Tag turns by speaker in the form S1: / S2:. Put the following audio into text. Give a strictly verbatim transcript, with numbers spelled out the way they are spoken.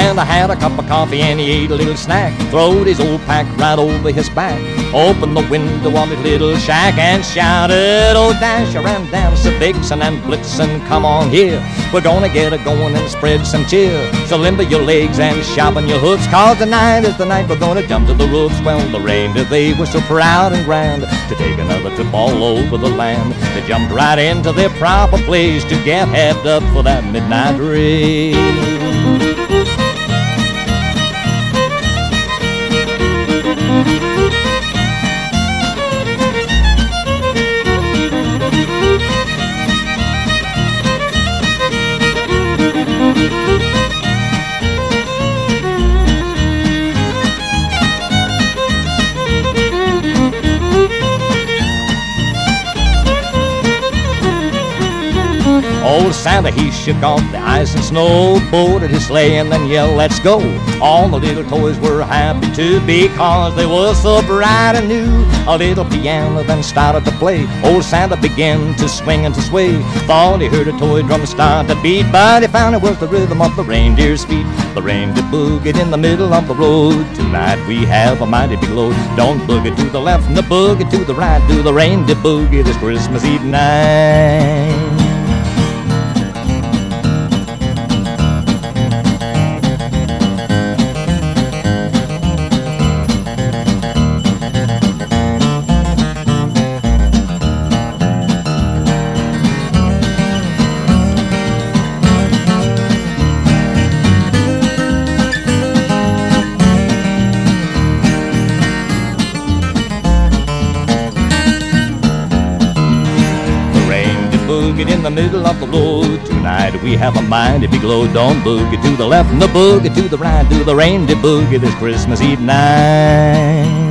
S1: Santa had a cup of coffee and he ate a little snack. Throwed his old pack right over his back. Opened the window of his little shack and shouted, "Oh, Dasher and Dancer, Vixen and Blitzen, come on here. We're gonna get a going and spread some cheer. So limber your legs and sharpen your hoofs, 'cause tonight is the night we're gonna jump to the roofs." Well, the reindeer, they were so proud and grand to take another trip all over the land. They jumped right into their proper place to get heaved up for that midnight race. Old Santa, he shook off the ice and snow, boarded his sleigh and then yelled, "Let's go!" All the little toys were happy too, because they were so bright and new. A little piano then started to play. Old Santa began to swing and to sway. Thought he heard a toy drum start to beat, but he found it was the rhythm of the reindeer's feet. The reindeer boogied in the middle of the road. Tonight we have a mighty big load. Don't boogie to the left and the boogie to the right. Do the reindeer boogie this Christmas Eve night. Boogie in the middle of the road. Tonight we have a mighty big load. Don't boogie to the left and the boogie to the right. Do the reindeer boogie this Christmas Eve night.